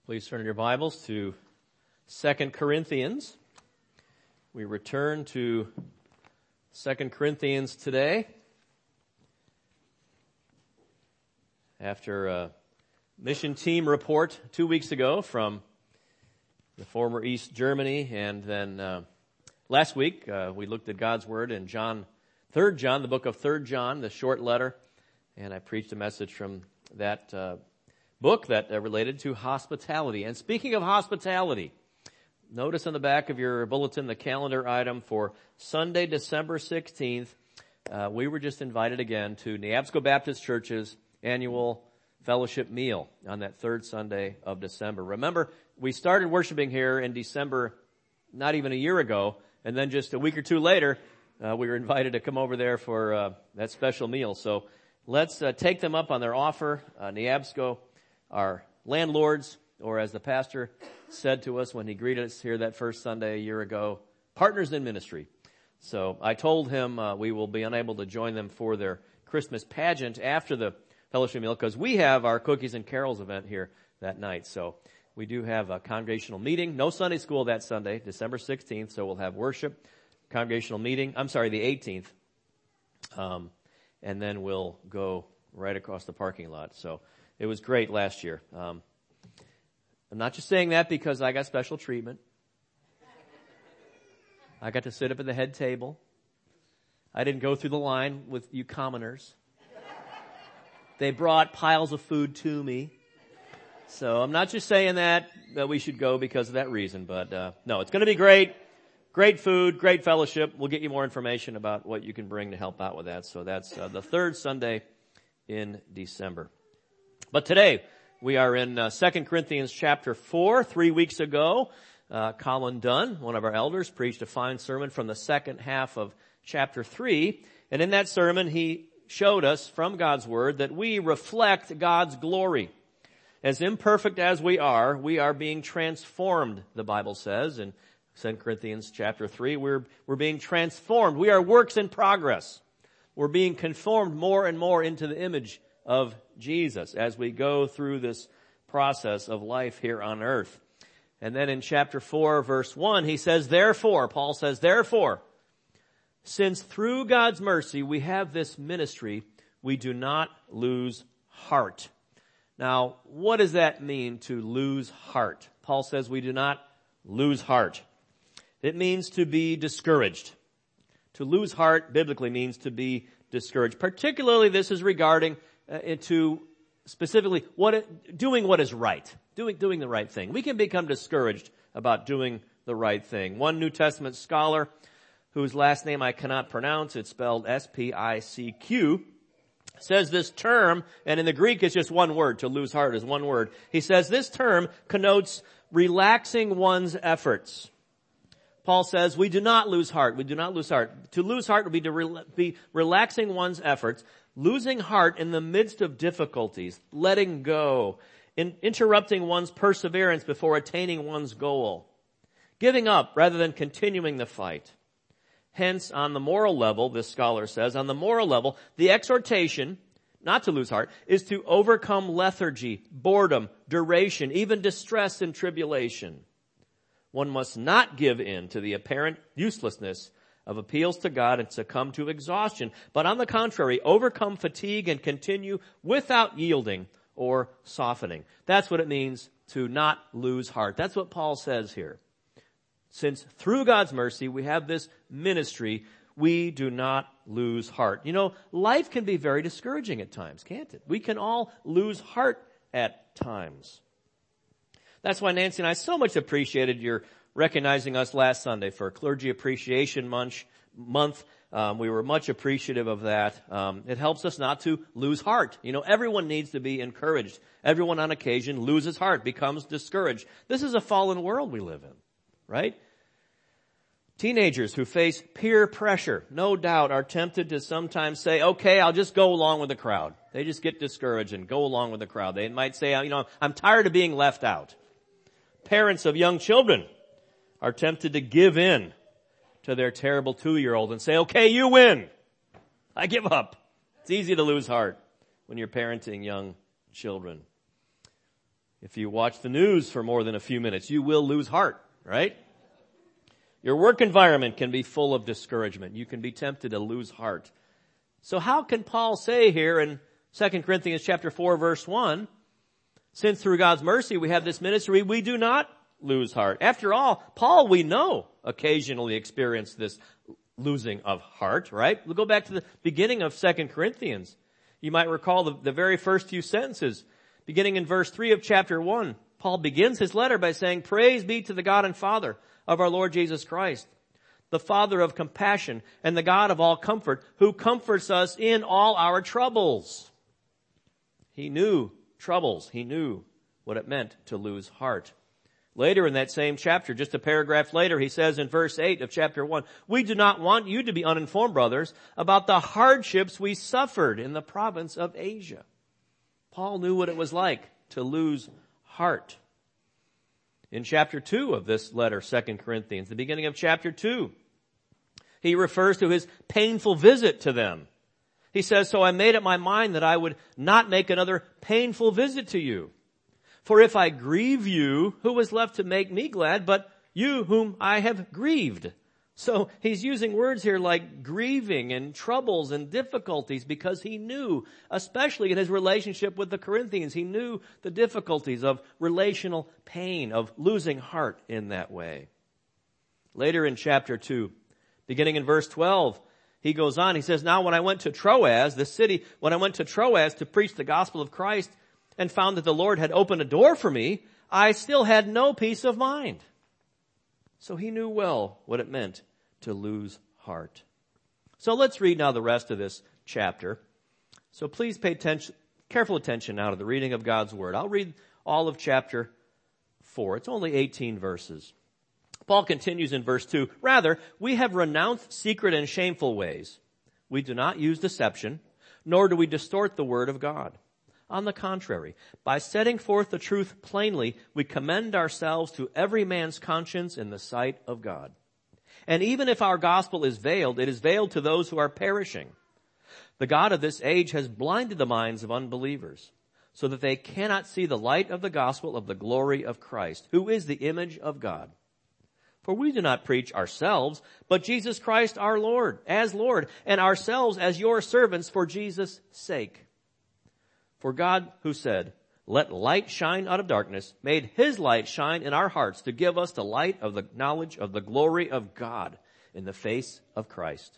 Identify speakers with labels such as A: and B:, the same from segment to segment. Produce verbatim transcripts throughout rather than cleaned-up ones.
A: Please turn your Bibles to Second Corinthians. We return to Second Corinthians today after a mission team report two weeks ago from the former East Germany, and then uh, last week uh, we looked at God's Word in John, Third John, the book of Third John, the short letter, and I preached a message from that uh, book that uh, related to hospitality. And speaking of hospitality, notice on the back of your bulletin the calendar item for Sunday, December sixteenth. Uh, we were just invited again to Neabsco Baptist Church's annual fellowship meal on that third Sunday of December. Remember, we started worshiping here in December not even a year ago, and then just a week or two later, uh, we were invited to come over there for uh, that special meal. So let's uh, take them up on their offer. Uh, Neabsco, our landlords, or as the pastor said to us when he greeted us here that first Sunday a year ago, partners in ministry. So I told him uh, we will be unable to join them for their Christmas pageant after the fellowship meal because we have our cookies and carols event here that night. So we do have a congregational meeting. No Sunday school that Sunday, December sixteenth. So we'll have worship, congregational meeting. I'm sorry, the eighteenth. Um, and then we'll go right across the parking lot. So it was great last year. Um, I'm not just saying that because I got special treatment. I got to sit up at the head table. I didn't go through the line with you commoners. They brought piles of food to me. So I'm not just saying that, that we should go because of that reason. But uh, no, it's going to be great. Great food, great fellowship. We'll get you more information about what you can bring to help out with that. So that's uh, the third Sunday in December. But today, we are in uh, Second Corinthians chapter four. Three weeks ago, uh, Colin Dunn, one of our elders, preached a fine sermon from the second half of chapter three. And in that sermon, he showed us from God's Word that we reflect God's glory. As imperfect as we are, we are being transformed, the Bible says. In Second Corinthians chapter three, we're, we're being transformed. We are works in progress. We're being conformed more and more into the image of Jesus as we go through this process of life here on earth. And then in chapter four, verse one, he says, therefore, Paul says, therefore, since through God's mercy we have this ministry, we do not lose heart. Now, what does that mean to lose heart? Paul says we do not lose heart. It means to be discouraged. To lose heart biblically means to be discouraged. Particularly this is regarding uh, into specifically what it, doing what is right. Doing, doing the right thing. We can become discouraged about doing the right thing. One New Testament scholar whose last name I cannot pronounce, it's spelled S P I C Q, says this term, and in the Greek it's just one word, to lose heart is one word. He says this term connotes relaxing one's efforts. Paul says we do not lose heart. We do not lose heart. To lose heart would be to re- be relaxing one's efforts, losing heart in the midst of difficulties, letting go, in interrupting one's perseverance before attaining one's goal, giving up rather than continuing the fight. Hence, on the moral level, this scholar says, on the moral level, the exhortation, not to lose heart, is to overcome lethargy, boredom, duration, even distress and tribulation. One must not give in to the apparent uselessness of appeals to God and succumb to exhaustion, but on the contrary, overcome fatigue and continue without yielding or softening. That's what it means to not lose heart. That's what Paul says here. Since through God's mercy we have this ministry, we do not lose heart. You know, life can be very discouraging at times, can't it? We can all lose heart at times. That's why Nancy and I so much appreciated your recognizing us last Sunday for Clergy Appreciation Month. month. Um, we were much appreciative of that. Um, it helps us not to lose heart. You know, everyone needs to be encouraged. Everyone on occasion loses heart, becomes discouraged. This is a fallen world we live in, right? Teenagers who face peer pressure, no doubt, are tempted to sometimes say, okay, I'll just go along with the crowd. They just get discouraged and go along with the crowd. They might say, you know, I'm tired of being left out. Parents of young children are tempted to give in to their terrible two-year-old and say, okay, you win. I give up. It's easy to lose heart when you're parenting young children. If you watch the news for more than a few minutes, you will lose heart, right? Your work environment can be full of discouragement. You can be tempted to lose heart. So how can Paul say here in Second Corinthians chapter four, verse one, since through God's mercy we have this ministry, we do not lose heart. After all, Paul, we know, occasionally experienced this losing of heart, right? We'll go back to the beginning of Second Corinthians. You might recall the, the very first few sentences. Beginning in verse three of chapter one, Paul begins his letter by saying, "Praise be to the God and Father of our Lord Jesus Christ, the Father of compassion and the God of all comfort, who comforts us in all our troubles." He knew troubles. He knew what it meant to lose heart. Later in that same chapter, just a paragraph later, he says in verse eight of chapter one, "We do not want you to be uninformed, brothers, about the hardships we suffered in the province of Asia." Paul knew what it was like to lose heart. In chapter two of this letter, Second Corinthians, the beginning of chapter two, he refers to his painful visit to them. He says, "So I made up my mind that I would not make another painful visit to you. For if I grieve you, who is left to make me glad, but you whom I have grieved?" So he's using words here like grieving and troubles and difficulties because he knew, especially in his relationship with the Corinthians, he knew the difficulties of relational pain, of losing heart in that way. Later in chapter two, beginning in verse twelve, he goes on, he says, "Now when I went to Troas, the city, when I went to Troas to preach the gospel of Christ and found that the Lord had opened a door for me, I still had no peace of mind." So he knew well what it meant to lose heart. So let's read now the rest of this chapter. So please pay attention, careful attention now to the reading of God's word. I'll read all of chapter four. It's only eighteen verses. Paul continues in verse two, "Rather, we have renounced secret and shameful ways. We do not use deception, nor do we distort the word of God. On the contrary, by setting forth the truth plainly, we commend ourselves to every man's conscience in the sight of God. And even if our gospel is veiled, it is veiled to those who are perishing. The God of this age has blinded the minds of unbelievers, so that they cannot see the light of the gospel of the glory of Christ, who is the image of God. For we do not preach ourselves, but Jesus Christ our Lord, as Lord, and ourselves as your servants for Jesus' sake. For God, who said, 'Let light shine out of darkness,' made his light shine in our hearts to give us the light of the knowledge of the glory of God in the face of Christ.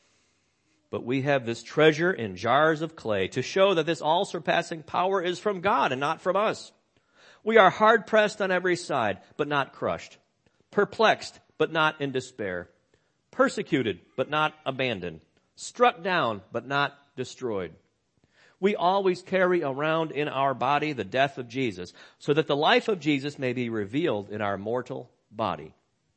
A: But we have this treasure in jars of clay to show that this all-surpassing power is from God and not from us. We are hard-pressed on every side, but not crushed. Perplexed, but not in despair. Persecuted, but not abandoned. Struck down, but not destroyed. We always carry around in our body the death of Jesus, so that the life of Jesus may be revealed in our mortal body.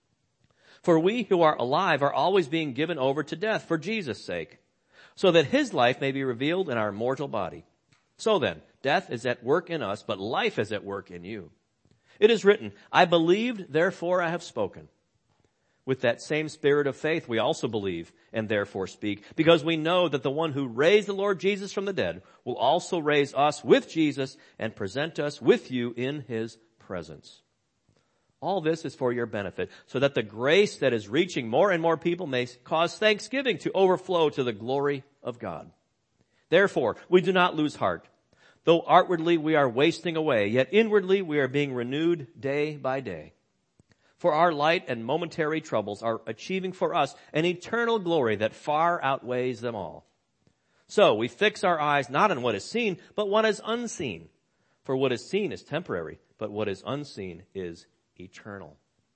A: For we who are alive are always being given over to death for Jesus' sake, so that his life may be revealed in our mortal body. So then, death is at work in us, but life is at work in you. It is written, 'I believed, therefore I have spoken.' With that same spirit of faith, we also believe and therefore speak, because we know that the one who raised the Lord Jesus from the dead will also raise us with Jesus and present us with you in his presence. All this is for your benefit, so that the grace that is reaching more and more people may cause thanksgiving to overflow to the glory of God. Therefore, we do not lose heart. Though outwardly we are wasting away, yet inwardly we are being renewed day by day. For our light and momentary troubles are achieving for us an eternal glory that far outweighs them all. So we fix our eyes not on what is seen, but what is unseen. For what is seen is temporary, but what is unseen is eternal."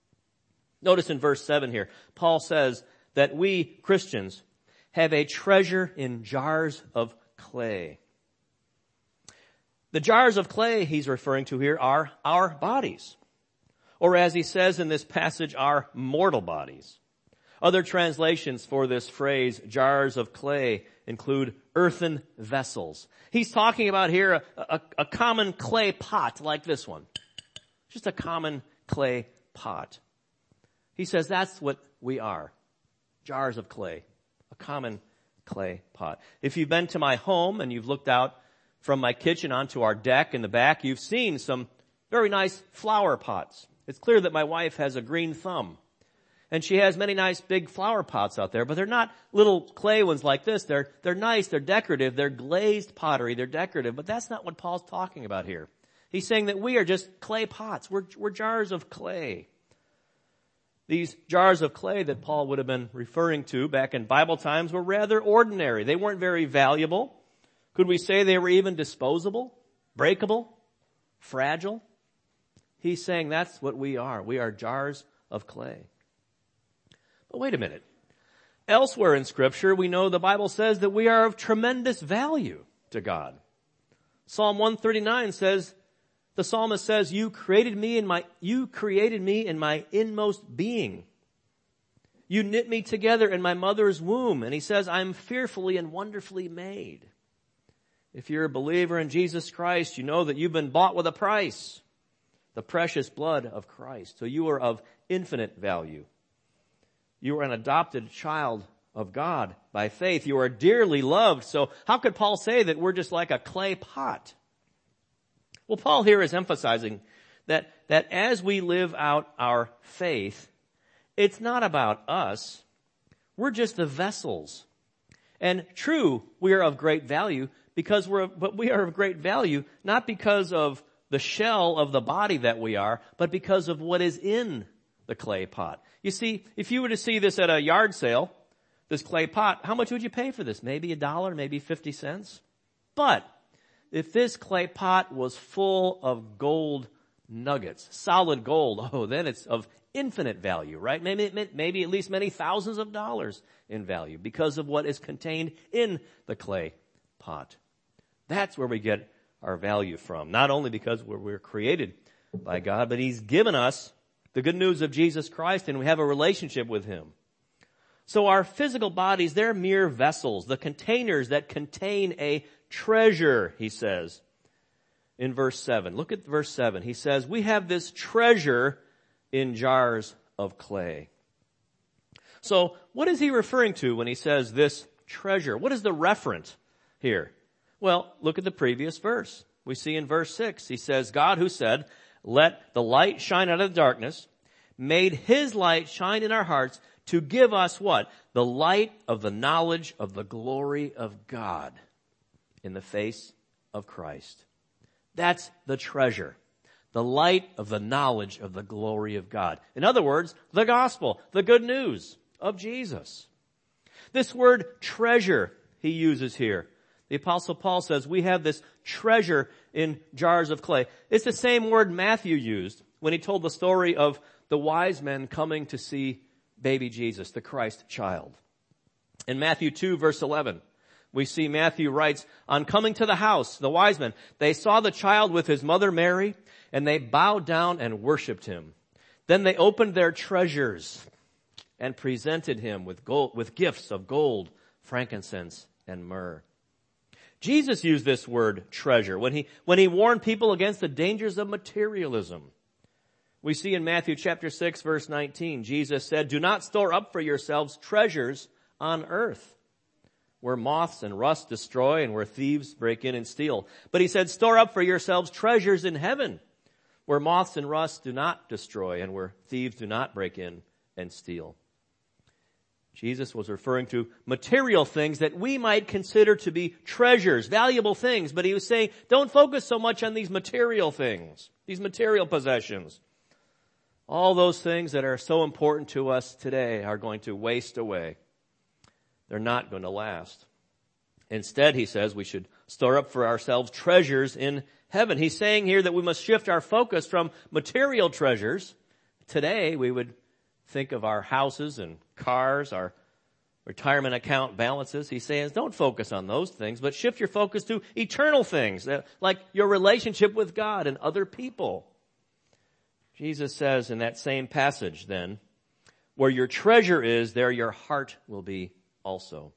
A: Notice in verse seven here, Paul says that we Christians have a treasure in jars of clay. The jars of clay he's referring to here are our bodies. Or as he says in this passage, our mortal bodies. Other translations for this phrase, jars of clay, include earthen vessels. He's talking about here a, a, a common clay pot like this one. Just a common clay pot. He says that's what we are. Jars of clay. A common clay pot. If you've been to my home and you've looked out from my kitchen onto our deck in the back, you've seen some very nice flower pots. It's clear that my wife has a green thumb. And she has many nice big flower pots out there, but they're not little clay ones like this. They're, they're nice, they're decorative, they're glazed pottery, they're decorative, but that's not what Paul's talking about here. He's saying that we are just clay pots. We're, we're jars of clay. These jars of clay that Paul would have been referring to back in Bible times were rather ordinary. They weren't very valuable. Could we say they were even disposable, breakable, fragile? He's saying that's what we are. We are jars of clay. But wait a minute. Elsewhere in Scripture, we know the Bible says that we are of tremendous value to God. Psalm one thirty-nine says, the psalmist says, you created me in my, you created me in my inmost being. You knit me together in my mother's womb. And he says, I'm fearfully and wonderfully made. If you're a believer in Jesus Christ, you know that you've been bought with a price. The precious blood of Christ. So you are of infinite value. You are an adopted child of God by faith. You are dearly loved. So how could Paul say that we're just like a clay pot? Well, Paul here is emphasizing that, that as we live out our faith, it's not about us. We're just the vessels. And true, we are of great value because we're, but we are of great value not because of the shell of the body that we are, but because of what is in the clay pot. You see, if you were to see this at a yard sale, this clay pot, how much would you pay for this? Maybe a dollar, maybe fifty cents. But if this clay pot was full of gold nuggets, solid gold, oh, then it's of infinite value, right? Maybe, maybe at least many thousands of dollars in value because of what is contained in the clay pot. That's where we get our value from. Not only because we're, we're created by God, but He's given us the good news of Jesus Christ and we have a relationship with Him. So our physical bodies, they're mere vessels, the containers that contain a treasure, he says in verse seven. Look at verse seven. He says, we have this treasure in jars of clay. So what is he referring to when he says this treasure? What is the referent here? Well, look at the previous verse. We see in verse six, he says, God who said, let the light shine out of the darkness, made His light shine in our hearts to give us what? The light of the knowledge of the glory of God in the face of Christ. That's the treasure. The light of the knowledge of the glory of God. In other words, the gospel, the good news of Jesus. This word treasure he uses here. The Apostle Paul says we have this treasure in jars of clay. It's the same word Matthew used when he told the story of the wise men coming to see baby Jesus, the Christ child. In Matthew two, verse eleven, we see Matthew writes, on coming to the house, the wise men, they saw the child with his mother Mary, and they bowed down and worshipped him. Then they opened their treasures and presented him with gold, with gifts of gold, frankincense, and myrrh. Jesus used this word treasure when he, when he warned people against the dangers of materialism. We see in Matthew chapter six, verse nineteen, Jesus said, do not store up for yourselves treasures on earth, where moths and rust destroy and where thieves break in and steal. But he said, store up for yourselves treasures in heaven, where moths and rust do not destroy and where thieves do not break in and steal. Jesus was referring to material things that we might consider to be treasures, valuable things. But he was saying, don't focus so much on these material things, these material possessions. All those things that are so important to us today are going to waste away. They're not going to last. Instead, he says we should store up for ourselves treasures in heaven. He's saying here that we must shift our focus from material treasures. Today, we would think of our houses and cars, our retirement account balances. He's saying don't focus on those things, but shift your focus to eternal things, like your relationship with God and other people. Jesus says in that same passage then, where your treasure is, there your heart will be also.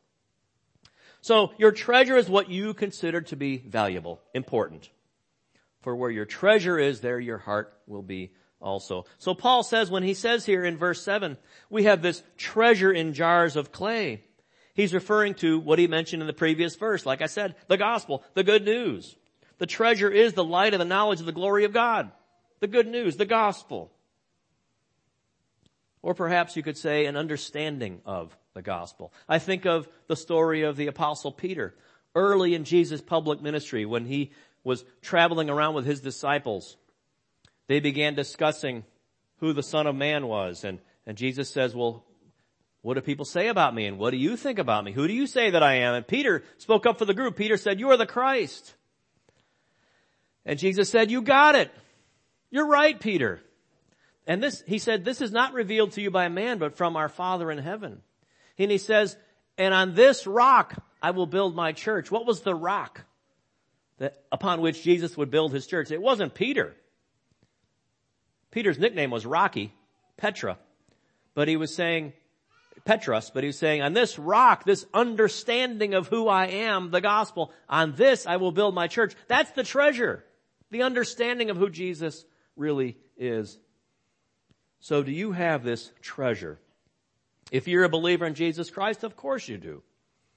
A: So your treasure is what you consider to be valuable, important. For where your treasure is, there your heart will be also. So Paul says, when he says here in verse seven, we have this treasure in jars of clay, he's referring to what he mentioned in the previous verse. Like I said, the gospel, the good news. The treasure is the light of the knowledge of the glory of God. the good news, the gospel. Or perhaps you could say an understanding of the gospel. I think of the story of the Apostle Peter. Early in Jesus' public ministry, when he was traveling around with his disciples, they began discussing who the Son of Man was. And, and Jesus says, well, what do people say about me? And what do you think about me? Who do you say that I am? And Peter spoke up for the group. Peter said, you are the Christ. And Jesus said, you got it. You're right, Peter. And this, he said, this is not revealed to you by man, but from our Father in heaven. And he says, and on this rock I will build my church. What was the rock that, upon which Jesus would build his church? It wasn't Peter. Peter's nickname was Rocky, Petra. But he was saying, Petros, but he was saying, on this rock, this understanding of who I am, the gospel, on this I will build my church. That's the treasure. The understanding of who Jesus really is. So do you have this treasure? If you're a believer in Jesus Christ, of course you do.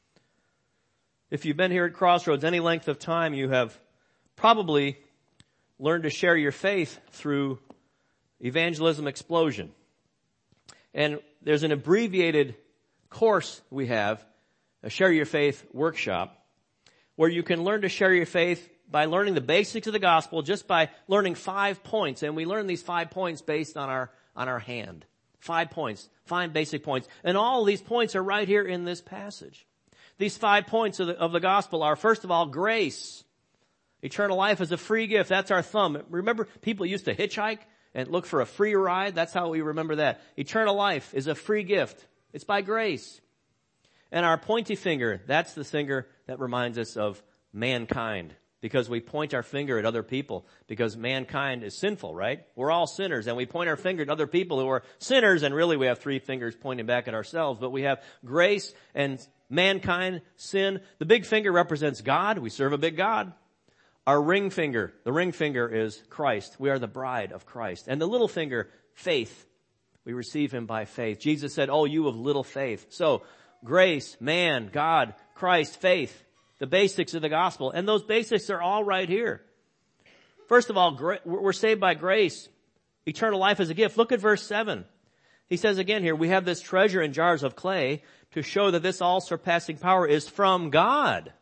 A: If you've been here at Crossroads any length of time, you have probably learned to share your faith through Evangelism Explosion. And there's an abbreviated course we have, a Share Your Faith workshop, where you can learn to share your faith by learning the basics of the gospel, just by learning five points. And we learn these five points based on our, on our hand. Five points, five basic points. And all these points are right here in this passage. These five points of the, of the gospel are, first of all, grace. Eternal life is a free gift. That's our thumb. Remember, people used to hitchhike and look for a free ride. That's how we remember that. Eternal life is a free gift. It's by grace. And our pointy finger, that's the finger that reminds us of mankind. Because we point our finger at other people. Because mankind is sinful, right? We're all sinners. And we point our finger at other people who are sinners. And really we have three fingers pointing back at ourselves. But we have grace and mankind, sin. The big finger represents God. We serve a big God. Our ring finger, the ring finger is Christ. We are the bride of Christ. And the little finger, faith. We receive him by faith. Jesus said, oh, you of little faith. So, grace, man, God, Christ, faith. The basics of the gospel. And those basics are all right here. First of all, we're saved by grace. Eternal life is a gift. Look at verse seven. He says again here, we have this treasure in jars of clay to show that this all-surpassing power is from God.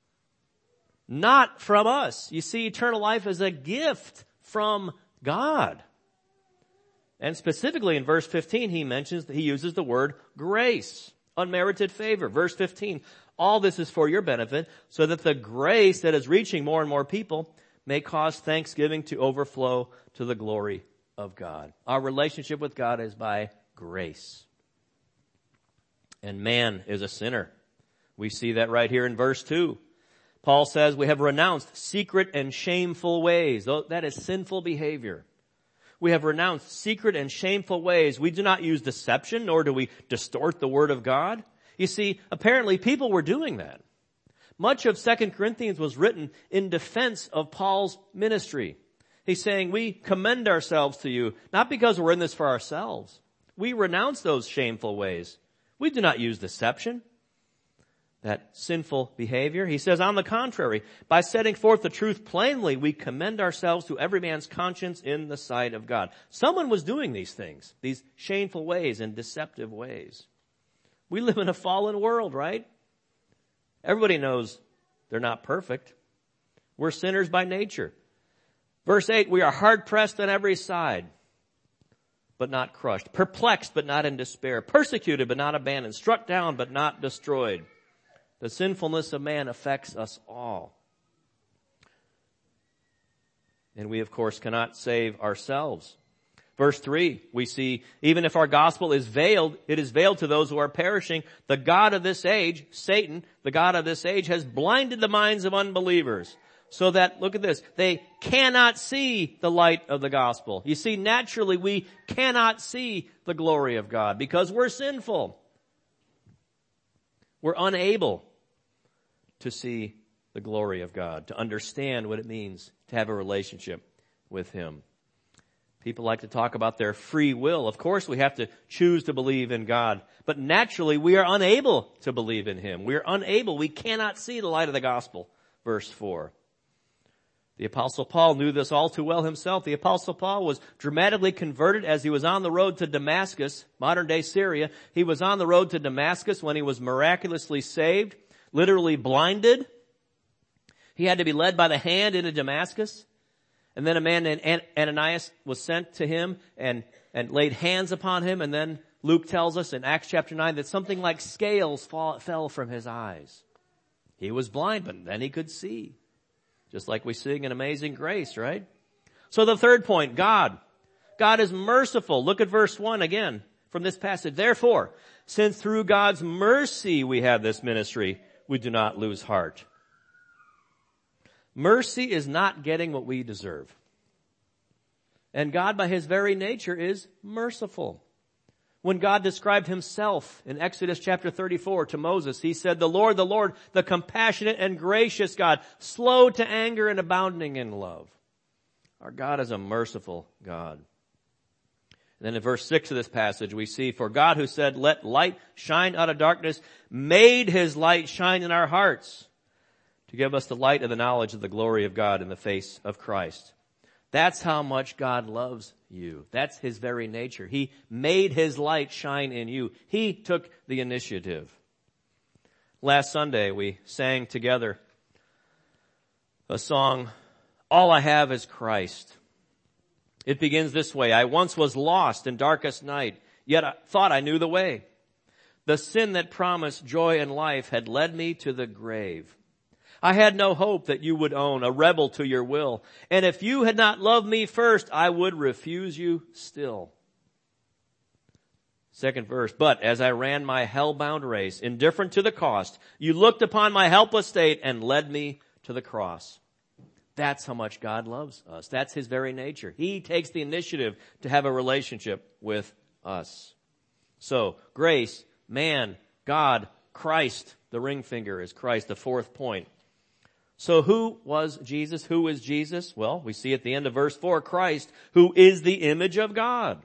A: Not from us. You see, eternal life is a gift from God. And specifically in verse fifteen, he mentions that he uses the word grace. Unmerited favor. Verse fifteen. All this is for your benefit, so that the grace that is reaching more and more people may cause thanksgiving to overflow to the glory of God. Our relationship with God is by grace. And man is a sinner. We see that right here in verse two. Paul says we have renounced secret and shameful ways. That is sinful behavior. We have renounced secret and shameful ways. We do not use deception, nor do we distort the word of God. You see, apparently people were doing that. Much of Second Corinthians was written in defense of Paul's ministry. He's saying, we commend ourselves to you, not because we're in this for ourselves. We renounce those shameful ways. We do not use deception, that sinful behavior. He says, on the contrary, by setting forth the truth plainly, we commend ourselves to every man's conscience in the sight of God. Someone was doing these things, these shameful ways and deceptive ways. We live in a fallen world, right? Everybody knows they're not perfect. We're sinners by nature. Verse eight, we are hard pressed on every side, but not crushed. Perplexed, but not in despair. Persecuted, but not abandoned. Struck down, but not destroyed. The sinfulness of man affects us all. And we, of course, cannot save ourselves. Verse three, we see, even if our gospel is veiled, it is veiled to those who are perishing. The God of this age, Satan, the God of this age, has blinded the minds of unbelievers. So that, look at this, they cannot see the light of the gospel. You see, naturally we cannot see the glory of God because we're sinful. We're unable to see the glory of God, to understand what it means to have a relationship with him. People like to talk about their free will. Of course, we have to choose to believe in God. But naturally, we are unable to believe in him. We are unable. We cannot see the light of the gospel. Verse four. The Apostle Paul knew this all too well himself. The Apostle Paul was dramatically converted as he was on the road to Damascus, modern-day Syria. He was on the road to Damascus when he was miraculously saved, literally blinded. He had to be led by the hand into Damascus. And then a man named Ananias was sent to him and, and laid hands upon him. And then Luke tells us in Acts chapter nine that something like scales fall, fell from his eyes. He was blind, but then he could see. Just like we sing in Amazing Grace, right? So the third point, God. God is merciful. Look at verse one again from this passage. Therefore, since through God's mercy we have this ministry, we do not lose heart. Mercy is not getting what we deserve. And God, by his very nature, is merciful. When God described himself in Exodus chapter thirty-four to Moses, he said, the Lord, the Lord, the compassionate and gracious God, slow to anger and abounding in love. Our God is a merciful God. And then in verse six of this passage, we see, for God who said, let light shine out of darkness, made his light shine in our hearts to give us the light of the knowledge of the glory of God in the face of Christ. That's how much God loves you. That's his very nature. He made his light shine in you. He took the initiative. Last Sunday, we sang together a song, All I Have is Christ. It begins this way. I once was lost in darkest night, yet I thought I knew the way. The sin that promised joy and life had led me to the grave. I had no hope that you would own, a rebel to your will. And if you had not loved me first, I would refuse you still. Second verse, but as I ran my hell-bound race, indifferent to the cost, you looked upon my helpless state and led me to the cross. That's how much God loves us. That's his very nature. He takes the initiative to have a relationship with us. So, grace, man, God, Christ. The ring finger is Christ, the fourth point. So who was Jesus? Who is Jesus? Well, we see at the end of verse four, Christ, who is the image of God.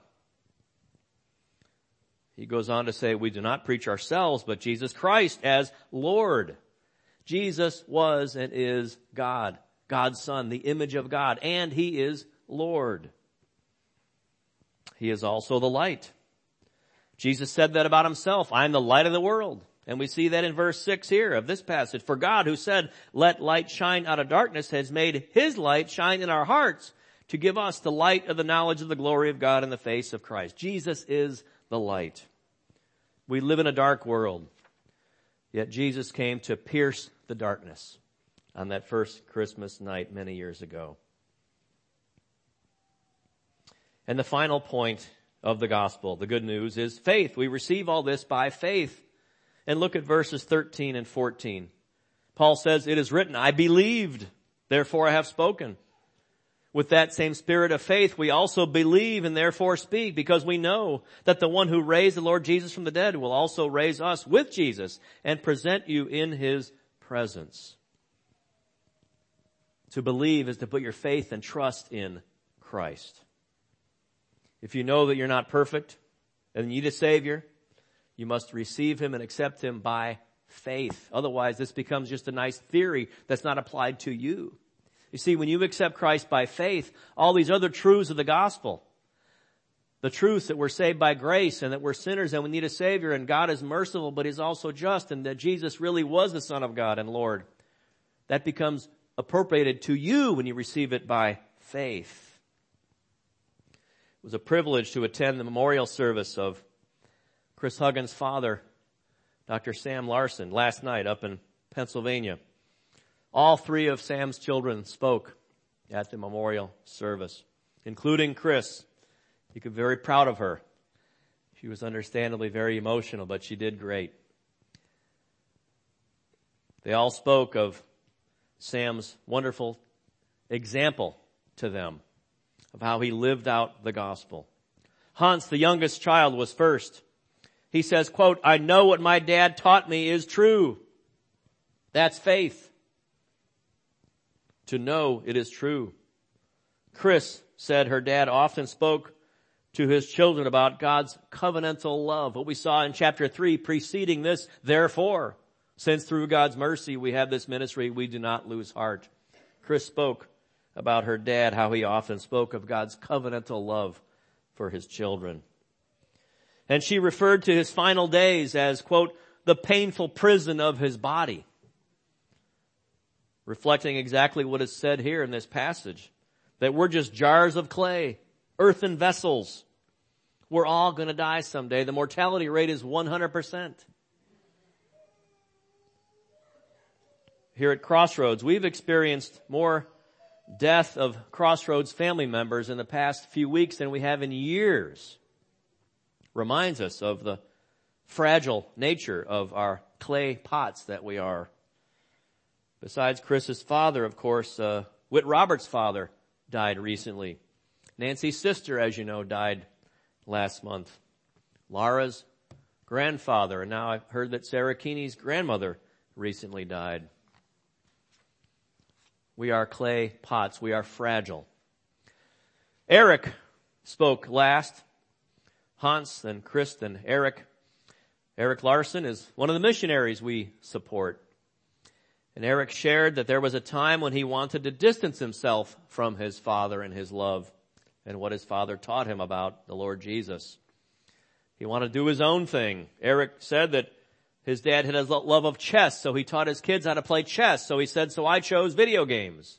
A: He goes on to say, we do not preach ourselves, but Jesus Christ as Lord. Jesus was and is God, God's Son, the image of God, and he is Lord. He is also the light. Jesus said that about himself. I am the light of the world. And we see that in verse six here of this passage. For God who said, let light shine out of darkness has made his light shine in our hearts to give us the light of the knowledge of the glory of God in the face of Christ. Jesus is the light. We live in a dark world, yet Jesus came to pierce the darkness on that first Christmas night many years ago. And the final point of the gospel, the good news, is faith. We receive all this by faith. And look at verses thirteen and fourteen. Paul says, it is written, I believed, therefore I have spoken. With that same spirit of faith, we also believe and therefore speak, because we know that the one who raised the Lord Jesus from the dead will also raise us with Jesus and present you in his presence. To believe is to put your faith and trust in Christ. If you know that you're not perfect and you need a Savior, you must receive him and accept him by faith. Otherwise, this becomes just a nice theory that's not applied to you. You see, when you accept Christ by faith, all these other truths of the gospel, the truths that we're saved by grace and that we're sinners and we need a Savior and God is merciful, but he's also just, and that Jesus really was the Son of God and Lord, that becomes appropriated to you when you receive it by faith. It was a privilege to attend the memorial service of Chris Huggins' father, Doctor Sam Larson, last night up in Pennsylvania. All three of Sam's children spoke at the memorial service, including Chris. You could be very proud of her. She was understandably very emotional, but she did great. They all spoke of Sam's wonderful example to them of how he lived out the gospel. Hans, the youngest child, was first. He says, quote, I know what my dad taught me is true. That's faith. To know it is true. Chris said her dad often spoke to his children about God's covenantal love. What we saw in chapter three preceding this, therefore, since through God's mercy we have this ministry, we do not lose heart. Chris spoke about her dad, how he often spoke of God's covenantal love for his children. And she referred to his final days as, quote, the painful prison of his body, reflecting exactly what is said here in this passage, that we're just jars of clay, earthen vessels. We're all going to die someday. The mortality rate is one hundred percent. Here at Crossroads, we've experienced more death of Crossroads family members in the past few weeks than we have in years. Reminds us of the fragile nature of our clay pots that we are. Besides Chris's father, of course, uh, Whit Roberts' father died recently. Nancy's sister, as you know, died last month. Laura's grandfather, and now I've heard that Sarah Keeney's grandmother recently died. We are clay pots. We are fragile. Eric spoke last. Hans, then Chris, then Eric. Eric Larson is one of the missionaries we support. And Eric shared that there was a time when he wanted to distance himself from his father and his love and what his father taught him about the Lord Jesus. He wanted to do his own thing. Eric said that his dad had a love of chess, so he taught his kids how to play chess. So he said, so I chose video games.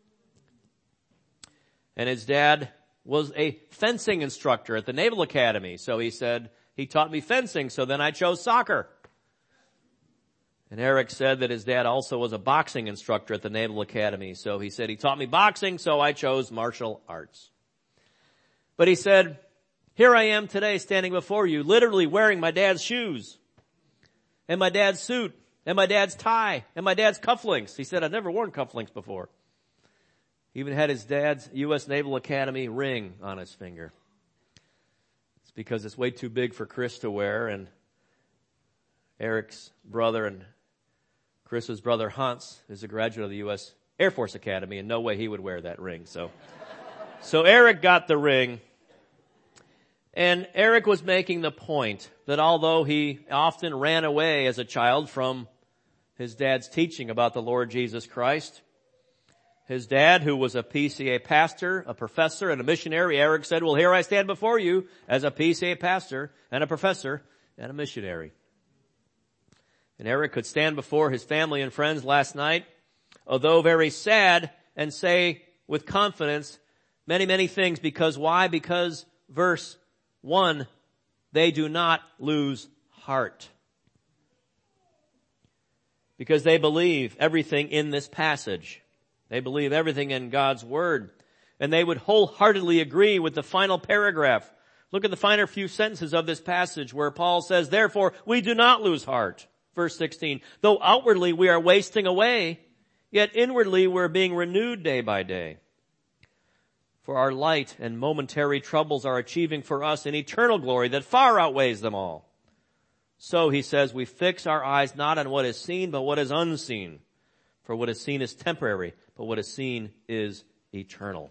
A: And his dad was a fencing instructor at the Naval Academy. So he said, he taught me fencing, so then I chose soccer. And Eric said that his dad also was a boxing instructor at the Naval Academy. So he said, he taught me boxing, so I chose martial arts. But he said, here I am today standing before you, literally wearing my dad's shoes, and my dad's suit, and my dad's tie, and my dad's cufflinks. He said, I've never worn cufflinks before. He even had his dad's U S Naval Academy ring on his finger. It's because it's way too big for Chris to wear, and Eric's brother and Chris's brother Hans is a graduate of the U S Air Force Academy, and no way he would wear that ring. So, so Eric got the ring. And Eric was making the point that although he often ran away as a child from his dad's teaching about the Lord Jesus Christ, his dad, who was a P C A pastor, a professor, and a missionary, Eric said, well, here I stand before you as a P C A pastor and a professor and a missionary. And Eric could stand before his family and friends last night, although very sad, and say with confidence many, many things. Because why? Because verse one, they do not lose heart. Because they believe everything in this passage. They believe everything in God's Word. And they would wholeheartedly agree with the final paragraph. Look at the final few sentences of this passage where Paul says, therefore, we do not lose heart. Verse sixteen, though outwardly we are wasting away, yet inwardly we're being renewed day by day. For our light and momentary troubles are achieving for us an eternal glory that far outweighs them all. So, he says, we fix our eyes not on what is seen, but what is unseen. For what is seen is temporary, but what is seen is eternal.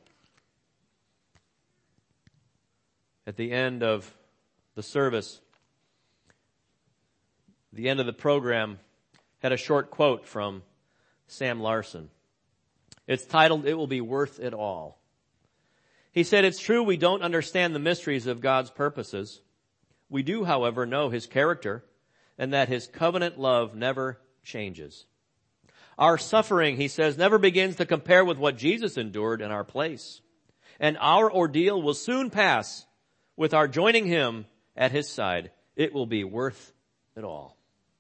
A: At the end of the service, the end of the program had a short quote from Sam Larson. It's titled, "It Will Be Worth It All." He said, it's true we don't understand the mysteries of God's purposes. We do, however, know His character and that His covenant love never changes. Our suffering, he says, never begins to compare with what Jesus endured in our place. And our ordeal will soon pass with our joining Him at His side. It will be worth it all.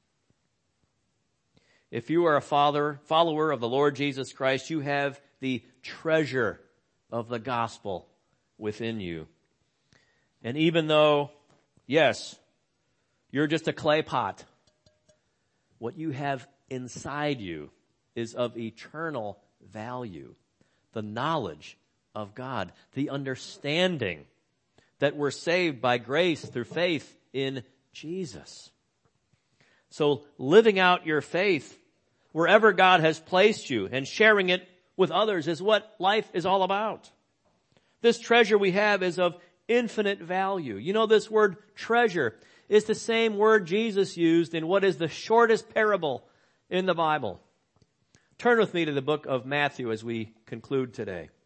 A: If you are a father, follower of the Lord Jesus Christ, you have the treasure of the gospel within you. And even though, yes, you're just a clay pot, what you have inside you is of eternal value. The knowledge of God, the understanding that we're saved by grace through faith in Jesus. So living out your faith wherever God has placed you and sharing it with others is what life is all about. This treasure we have is of infinite value. You know, this word treasure is the same word Jesus used in what is the shortest parable in the Bible. Turn with me to the book of Matthew as we conclude today.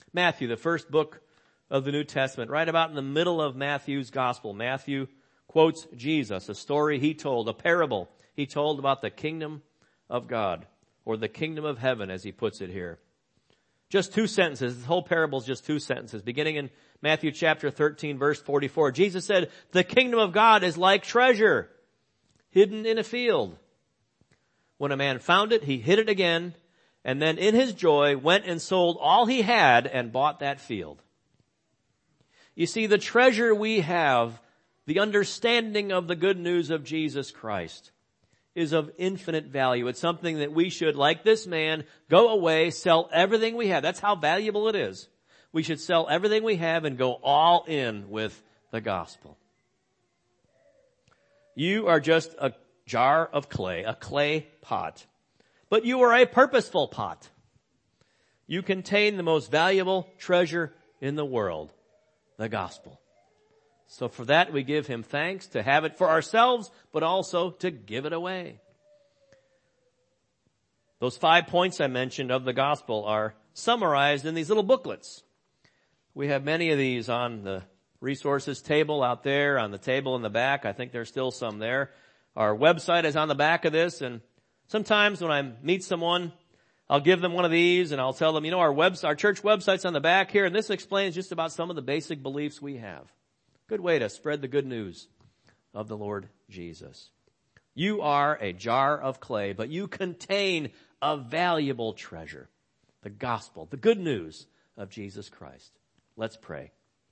A: Matthew, the first book of the New Testament, right about in the middle of Matthew's gospel. Matthew quotes Jesus, a story he told, a parable he told about the kingdom of God, or the kingdom of heaven, as he puts it here. Just two sentences. The whole parable is just two sentences. Beginning in Matthew chapter thirteen, verse forty-four, Jesus said, "The kingdom of God is like treasure hidden in a field. When a man found it, he hid it again, and then in his joy went and sold all he had and bought that field." You see, the treasure we have, the understanding of the good news of Jesus Christ, is of infinite value. It's something that we should, like this man, go away, sell everything we have. That's how valuable it is. We should sell everything we have and go all in with the gospel. You are just a jar of clay, a clay pot. But you are a purposeful pot. You contain the most valuable treasure in the world, the gospel. So for that we give him thanks, to have it for ourselves, but also to give it away. Those five points I mentioned of the gospel are summarized in these little booklets. We have many of these on the resources table out there, on the table in the back. I think there's still some there. Our website is on the back of this, and sometimes when I meet someone, I'll give them one of these and I'll tell them, you know, our webs, our church website's on the back here, and this explains just about some of the basic beliefs we have. Good way to spread the good news of the Lord Jesus. You are a jar of clay, but you contain a valuable treasure, the gospel, the good news of Jesus Christ. Let's pray.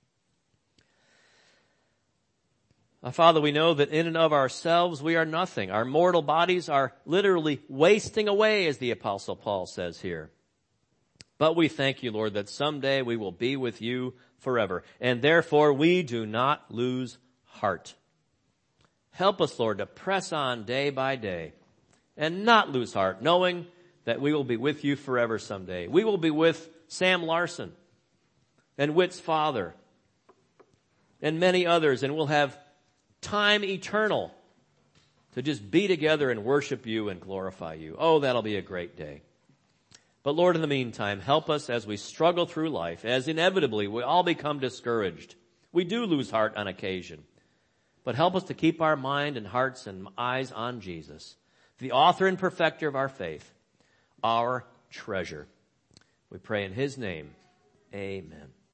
A: Uh, Father, we know that in and of ourselves we are nothing. Our mortal bodies are literally wasting away, as the Apostle Paul says here. But we thank you, Lord, that someday we will be with you forever. And therefore we do not lose heart. Help us, Lord, to press on day by day and not lose heart, knowing that we will be with you forever someday. We will be with Sam Larson and Whit's father and many others, and we'll have time eternal to just be together and worship you and glorify you. Oh, that'll be a great day. But Lord, in the meantime, help us as we struggle through life, as inevitably we all become discouraged. We do lose heart on occasion. But help us to keep our mind and hearts and eyes on Jesus, the author and perfecter of our faith, our treasure. We pray in his name. Amen.